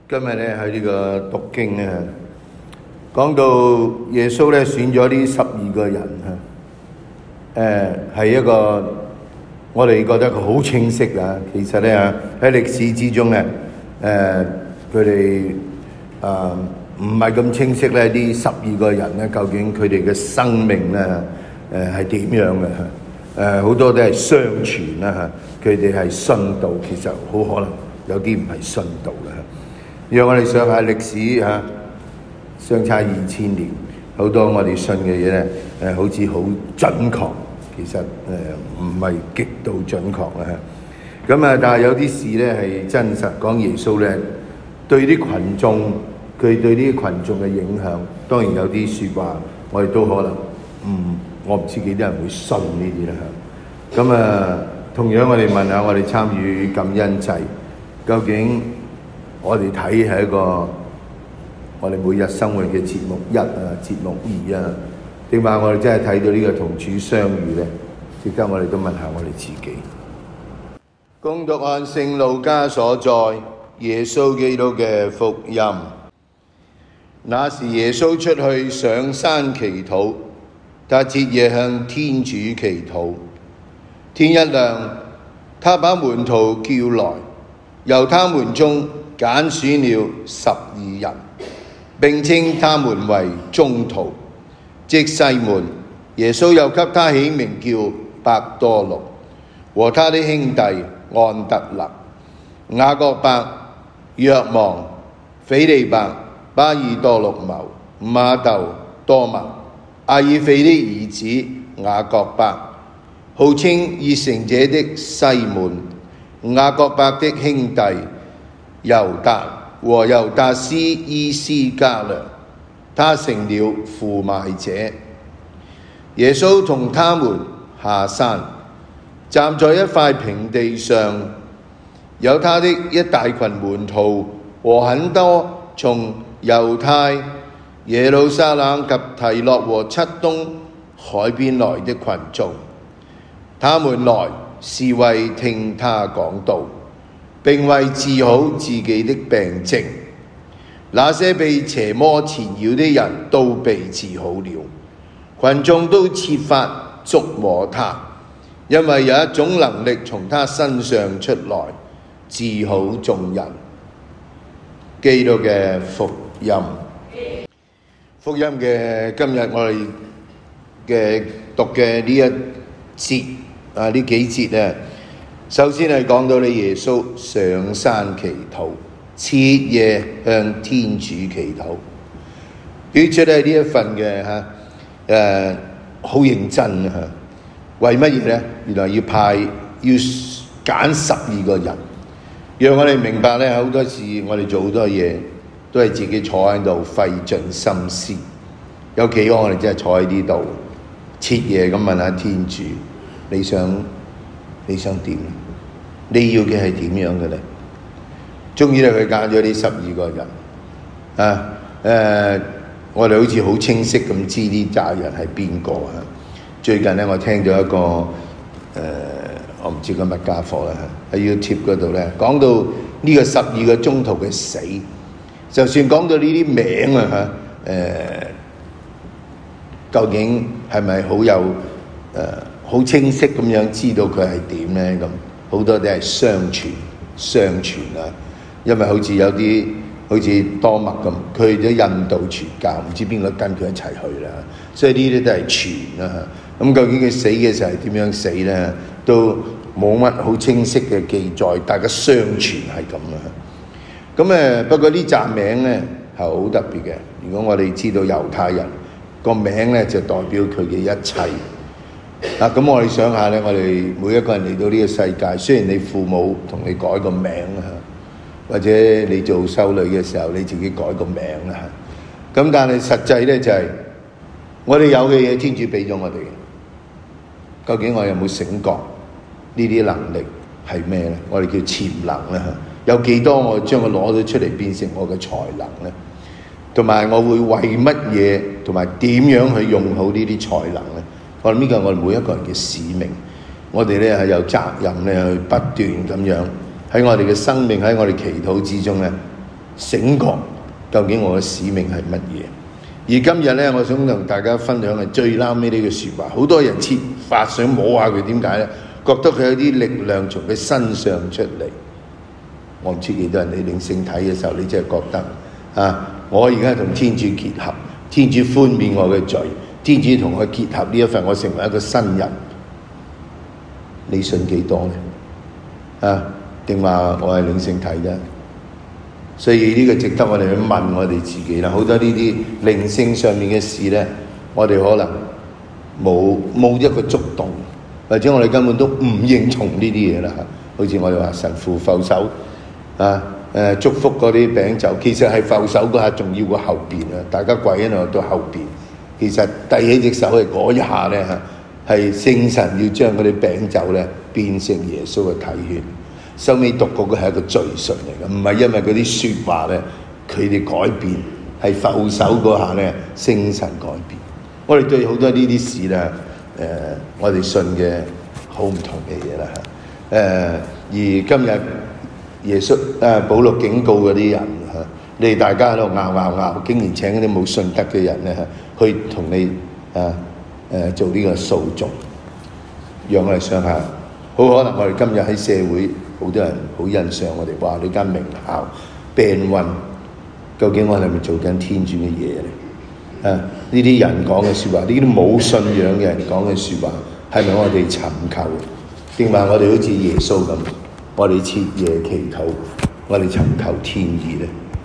今日咧喺呢個讀經咧，講到耶穌咧選咗呢12個人係一個我哋覺得佢好清晰啊。其實咧喺歷史之中咧，佢哋唔係咁清晰咧。呢12個人咧，究竟佢哋嘅生命咧係點樣嘅？好多都係相傳啦嚇，佢哋係信道，其實好可能有啲唔係信道嘅。讓我哋想下歷史嚇，相差2000年，好多我哋信嘅嘢咧，好似好準確，其實唔係極度準確啦嚇。咁但係有啲事咧係真實，講耶穌咧對啲群眾，佢對呢啲群眾嘅影響，當然有啲説話我哋都可能我唔知幾多人會信呢啲啦嚇。咁同樣我哋問下我哋參與感恩祭，究竟我哋睇係一個我哋每日生活嘅節目1節目2定話我哋真係睇到呢個同主相遇咧？值得我哋都問下我哋自己。恭讀按聖路加所載耶穌基督嘅福音。那時耶穌出去上山祈禱，他徹夜向天主祈禱。天一亮，他把門徒叫來，由他們中揀選了12人，並稱他們為宗徒，即西門。耶穌又給他起名叫伯多祿，和他的兄弟安德肋、雅各伯、若望、斐理伯、巴爾多祿謀、瑪竇、多默、阿爾斐的兒子雅各伯，號稱熱誠者的西門，雅各伯的兄弟猶達和猶達斯依斯加略，他成了負賣者。耶穌同他們下山，站在一塊平地上，有他的一大群門徒和很多從猶太、耶路撒冷及提洛和漆冬海邊來的群眾。他們來是為聽他講道，並為治好自己的病症。那些被邪魔纏繞的人都被治好了，群眾都設法觸摸他，因為有一種能力從他身上出來，治好眾人。基督嘅福音。福音嘅今日我哋嘅讀嘅呢一節呢幾節咧，首先係講到你耶穌上山祈禱，徹夜向天主祈禱，表出咧呢一份嘅好認真嚇。為乜嘢咧？原來要揀12個人，讓我哋明白咧，好多時我哋做好多嘢都係自己坐喺度費盡心思。有幾個我哋真係坐喺呢度徹夜咁問下天主，你想點？你要嘅係點樣嘅咧？終於咧佢揀咗呢12個人我哋好似好清晰咁知呢紮人係邊個啊？最近咧我聽咗一個我唔知個乜家伙啦，喺 YouTube 嗰度咧講到呢個12個宗徒嘅死，就算講到呢啲名究竟係咪好有好清晰咁樣知道佢係點咧？咁好多都係相傳因為好似有啲好似多默咁，佢去咗印度傳教，唔知邊個跟佢一齊去啦，所以呢啲都係傳啦。咁究竟佢死嘅時候係點樣死咧？都冇乜好清晰嘅記載，大家相傳係咁啦。咁不過呢紮名咧係好特別嘅。如果我哋知道猶太人個名咧，就代表佢嘅一切。咁我哋想下咧，我哋每一個人嚟到呢個世界，雖然你父母同你改個名或者你做修女嘅時候你自己改個名咁但係實際咧就係我哋有嘅嘢，天主俾咗我哋。究竟我有冇醒覺呢啲能力係咩咧？我哋叫潛能有幾多我將佢攞咗出嚟變成我嘅才能咧？同埋我會為乜嘢同埋點樣去用好呢啲才能咧？我諗呢個係我哋每一個人嘅使命。我哋咧係有責任咧去不斷咁樣喺我哋嘅生命，喺我哋祈禱之中咧醒覺，究竟我嘅使命係乜嘢？而今日咧，我想同大家分享係最啱尾呢句説話。好多人設法想摸下佢，點解咧？覺得佢有啲力量從佢身上出嚟。我唔知幾多人你領聖體嘅時候，你真係覺得啊！我而家同天主結合，天主寬免我嘅罪，天主同我結合呢一份，我成為一個新人。你信幾多咧？啊，定話我係領聖體啫？所以呢個值得我哋去問我哋自己啦。好多呢啲靈性上面嘅事咧，我哋可能冇一個觸動，或者我哋根本都唔認同呢啲嘢啦。好似我哋話神父覆手啊，祝福嗰啲餅酒，其實係覆手嗰下仲要過後邊啊！大家跪喺度到後邊，其實遞起隻手係嗰一下咧嚇，係聖神要將嗰啲餅酒咧變成耶穌嘅體血。收尾讀嗰個係一個敘述嚟嘅，唔係因為嗰啲説話咧佢哋改變，係覆手嗰下咧聖神改變。我哋對好多呢啲事咧，我哋信嘅好唔同嘅嘢啦嚇。而今日耶穌保祿警告嗰啲人嚇，你哋大家喺度拗，竟然請嗰啲冇信德嘅人咧嚇，去同你做呢個訴訟，讓我哋想下，好可能我哋今日喺社會好多人好欣賞我哋，話呢間名校病運，究竟我哋係咪做緊天主嘅嘢咧？呢啲人講嘅説話，呢啲冇信仰嘅人講嘅説話，係咪我哋尋求？定話我哋好似耶穌咁，我哋徹夜祈禱，我哋尋求天意咧？